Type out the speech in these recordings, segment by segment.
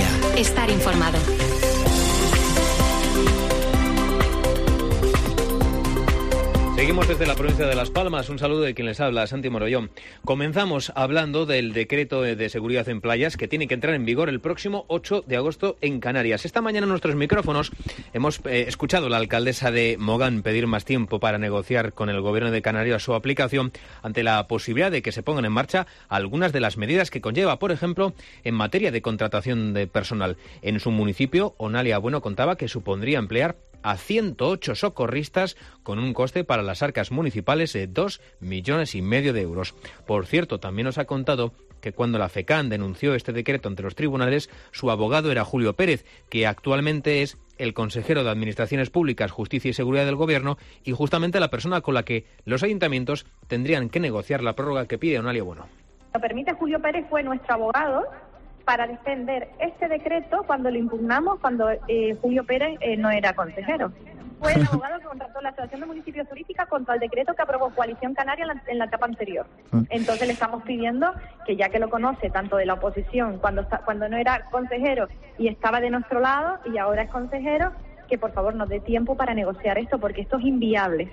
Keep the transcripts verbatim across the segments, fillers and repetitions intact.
Estar informado. Seguimos desde la provincia de Las Palmas. Un saludo de quien les habla, Santi Morollón. Comenzamos hablando del decreto de seguridad en playas que tiene que entrar en vigor el próximo ocho de agosto en Canarias. Esta mañana en nuestros micrófonos hemos eh, escuchado a la alcaldesa de Mogán pedir más tiempo para negociar con el gobierno de Canarias su aplicación ante la posibilidad de que se pongan en marcha algunas de las medidas que conlleva, por ejemplo, en materia de contratación de personal. En su municipio, Onalia Bueno contaba que supondría emplear a ciento ocho socorristas con un coste para las arcas municipales de dos millones y medio de euros. Por cierto, también nos ha contado que cuando la FECAN denunció este decreto ante los tribunales, su abogado era Julio Pérez, que actualmente es el consejero de Administraciones Públicas, Justicia y Seguridad del Gobierno y justamente la persona con la que los ayuntamientos tendrían que negociar la prórroga que pide Onalia Bueno. Lo permite Julio Pérez, fue nuestro abogado para defender este decreto cuando lo impugnamos, cuando eh, Julio Pérez eh, no era consejero. Fue el abogado que contrató la Asociación de Municipios Turísticos contra el decreto que aprobó Coalición Canaria en la, en la etapa anterior. Entonces le estamos pidiendo que, ya que lo conoce tanto de la oposición cuando, está, cuando no era consejero y estaba de nuestro lado y ahora es consejero, que por favor nos dé tiempo para negociar esto, porque esto es inviable.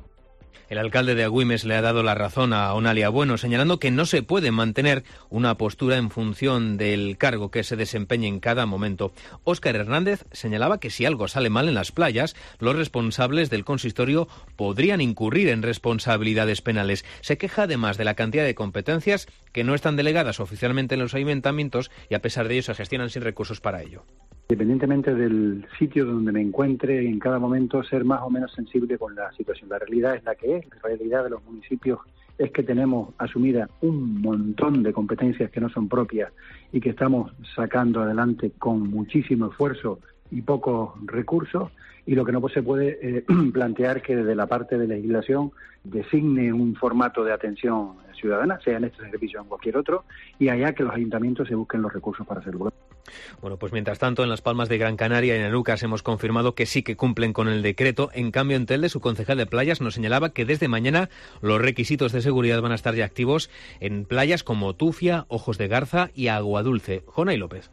El alcalde de Agüimes le ha dado la razón a Onalia Bueno, señalando que no se puede mantener una postura en función del cargo que se desempeñe en cada momento. Óscar Hernández señalaba que si algo sale mal en las playas, los responsables del consistorio podrían incurrir en responsabilidades penales. Se queja además de la cantidad de competencias que no están delegadas oficialmente en los ayuntamientos y a pesar de ello se gestionan sin recursos para ello. Independientemente del sitio donde me encuentre, en cada momento ser más o menos sensible con la situación. La realidad es la que es, la realidad de los municipios es que tenemos asumida un montón de competencias que no son propias y que estamos sacando adelante con muchísimo esfuerzo y pocos recursos, y lo que no se puede eh, plantear que desde la parte de legislación designe un formato de atención ciudadana, sea en este servicio o en cualquier otro, y allá que los ayuntamientos se busquen los recursos para hacerlo. Bueno, pues mientras tanto, en Las Palmas de Gran Canaria y en Alucas hemos confirmado que sí que cumplen con el decreto. En cambio, en Telde, su concejal de playas nos señalaba que desde mañana los requisitos de seguridad van a estar ya activos en playas como Tufia, Ojos de Garza y Aguadulce. Jonay López.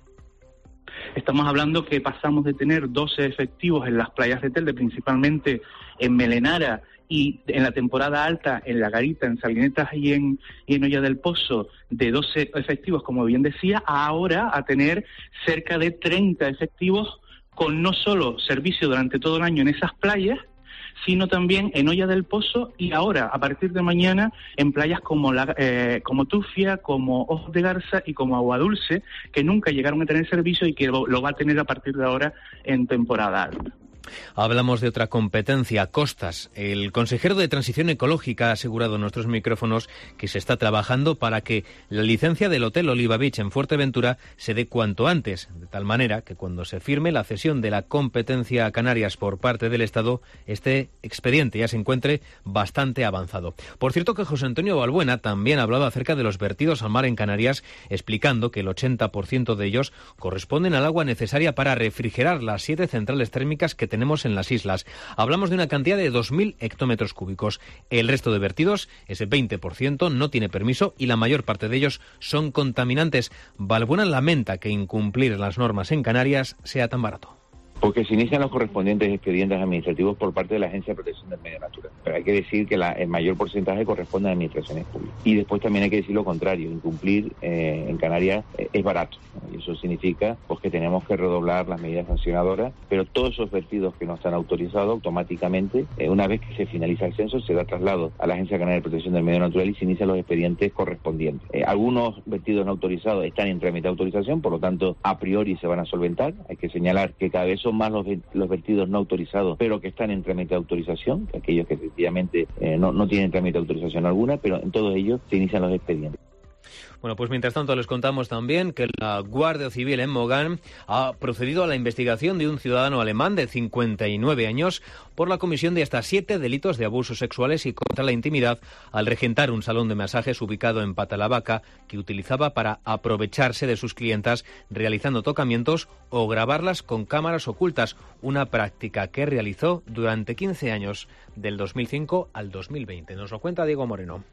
Estamos hablando que pasamos de tener doce efectivos en las playas de Telde, principalmente en Melenara, y en la temporada alta en La Garita, en Salinetas y en, y en Olla del Pozo, de doce efectivos, como bien decía, a ahora a tener cerca de treinta efectivos con no solo servicio durante todo el año en esas playas, sino también en Olla del Pozo y ahora, a partir de mañana, en playas como la, eh, como Tufia, como Ojos de Garza y como Aguadulce, que nunca llegaron a tener servicio y que lo, lo va a tener a partir de ahora en temporada alta. Hablamos de otra competencia, costas. El consejero de Transición Ecológica ha asegurado en nuestros micrófonos que se está trabajando para que la licencia del Hotel Oliva Beach en Fuerteventura se dé cuanto antes, de tal manera que cuando se firme la cesión de la competencia a Canarias por parte del Estado, este expediente ya se encuentre bastante avanzado. Por cierto que José Antonio Balbuena también ha hablado acerca de los vertidos al mar en Canarias, explicando que el ochenta por ciento de ellos corresponden al agua necesaria para refrigerar las siete centrales térmicas que tenemos en las islas. Hablamos de una cantidad de dos mil hectómetros cúbicos. El resto de vertidos, ese veinte por ciento, no tiene permiso y la mayor parte de ellos son contaminantes. Balbuena lamenta que incumplir las normas en Canarias sea tan barato. Porque se inician los correspondientes expedientes administrativos por parte de la Agencia de Protección del Medio Natural. Pero hay que decir que la, el mayor porcentaje corresponde a administraciones públicas. Y después también hay que decir lo contrario, incumplir eh, en Canarias eh, es barato, ¿no? Y eso significa pues que tenemos que redoblar las medidas sancionadoras, pero todos esos vertidos que no están autorizados, automáticamente, eh, una vez que se finaliza el censo, se da traslado a la Agencia Canaria de Protección del Medio Natural y se inician los expedientes correspondientes. Eh, algunos vertidos no autorizados están en trámite de autorización, por lo tanto, a priori se van a solventar. Hay que señalar que cada vez son más los, los vertidos no autorizados, pero que están en trámite de autorización, que aquellos que efectivamente eh, no, no tienen trámite de autorización alguna, pero en todos ellos se inician los expedientes. Bueno, pues mientras tanto les contamos también que la Guardia Civil en Mogán ha procedido a la investigación de un ciudadano alemán de cincuenta y nueve años por la comisión de hasta siete delitos de abusos sexuales y contra la intimidad al regentar un salón de masajes ubicado en Patalavaca que utilizaba para aprovecharse de sus clientas realizando tocamientos o grabarlas con cámaras ocultas, una práctica que realizó durante quince años, del dos mil cinco al dos mil veinte. Nos lo cuenta Diego Moreno.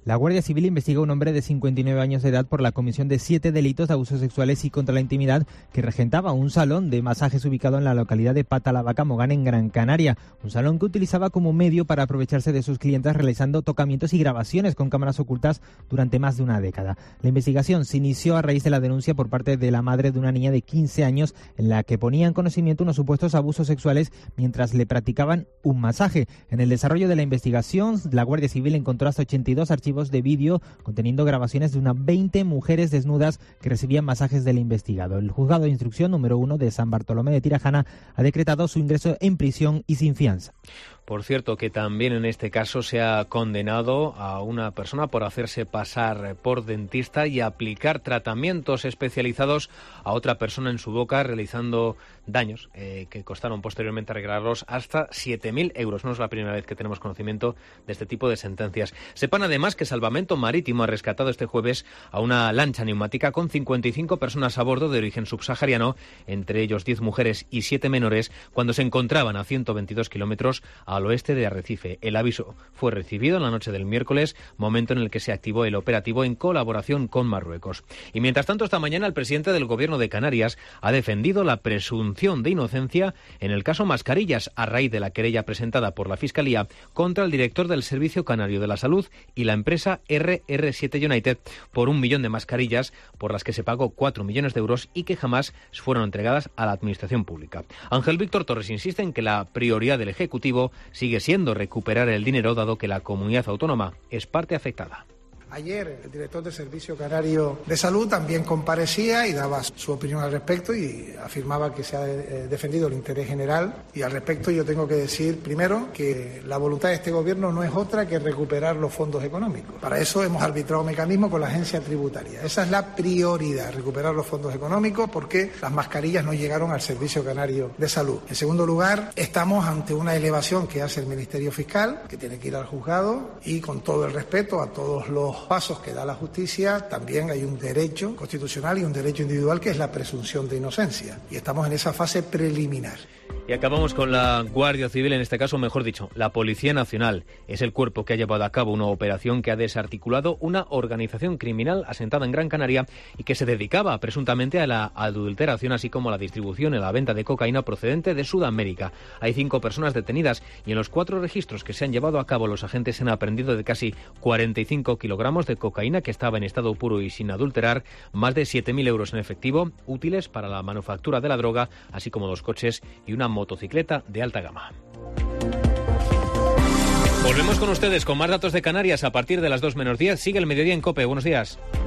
La Guardia Civil investiga a un hombre de cincuenta y nueve años de edad por la comisión de siete delitos de abusos sexuales y contra la intimidad que regentaba un salón de masajes ubicado en la localidad de Patalavaca, Mogán, en Gran Canaria. Un salón que utilizaba como medio para aprovecharse de sus clientes realizando tocamientos y grabaciones con cámaras ocultas durante más de una década. La investigación se inició a raíz de la denuncia por parte de la madre de una niña de quince años en la que ponía en conocimiento unos supuestos abusos sexuales mientras le practicaban un masaje. En el desarrollo de la investigación, la Guardia Civil encontró hasta ochenta y dos archivos de vídeo conteniendo grabaciones de unas veinte mujeres desnudas que recibían masajes del investigado. El juzgado de instrucción número uno de San Bartolomé de Tirajana ha decretado su ingreso en prisión y sin fianza. Por cierto, que también en este caso se ha condenado a una persona por hacerse pasar por dentista y aplicar tratamientos especializados a otra persona en su boca, realizando daños eh, que costaron posteriormente arreglarlos hasta siete mil euros. No es la primera vez que tenemos conocimiento de este tipo de sentencias. Sepan además que Salvamento Marítimo ha rescatado este jueves a una lancha neumática con cincuenta y cinco personas a bordo de origen subsahariano, entre ellos diez mujeres y siete menores, cuando se encontraban a ciento veintidós kilómetros al oeste de Arrecife. El aviso fue recibido en la noche del miércoles, momento en el que se activó el operativo en colaboración con Marruecos. Y mientras tanto, esta mañana el presidente del Gobierno de Canarias ha defendido la presunción de inocencia en el caso Mascarillas, a raíz de la querella presentada por la Fiscalía contra el director del Servicio Canario de la Salud y la empresa R R siete United por un millón de mascarillas por las que se pagó cuatro millones de euros y que jamás fueron entregadas a la Administración Pública. Ángel Víctor Torres insiste en que la prioridad del Ejecutivo sigue siendo recuperar el dinero, dado que la comunidad autónoma es parte afectada. Ayer el director del Servicio Canario de Salud también comparecía y daba su opinión al respecto y afirmaba que se ha defendido el interés general. Y al respecto yo tengo que decir primero que la voluntad de este Gobierno no es otra que recuperar los fondos económicos. Para eso hemos arbitrado un mecanismo con la agencia tributaria. Esa es la prioridad, recuperar los fondos económicos porque las mascarillas no llegaron al Servicio Canario de Salud. En segundo lugar, estamos ante una elevación que hace el Ministerio Fiscal, que tiene que ir al juzgado y con todo el respeto a todos los pasos que da la justicia, también hay un derecho constitucional y un derecho individual que es la presunción de inocencia. Y estamos en esa fase preliminar. Y acabamos con la Guardia Civil, en este caso, mejor dicho, la Policía Nacional. Es el cuerpo que ha llevado a cabo una operación que ha desarticulado una organización criminal asentada en Gran Canaria y que se dedicaba presuntamente a la adulteración, así como a la distribución y la venta de cocaína procedente de Sudamérica. Hay cinco personas detenidas y en los cuatro registros que se han llevado a cabo los agentes han aprendido de casi cuarenta y cinco kilogramos de cocaína que estaba en estado puro y sin adulterar, más de siete mil euros en efectivo, útiles para la manufactura de la droga, así como dos coches y una motocicleta de alta gama. Volvemos con ustedes con más datos de Canarias a partir de las dos menos diez. Sigue el mediodía en COPE. Buenos días.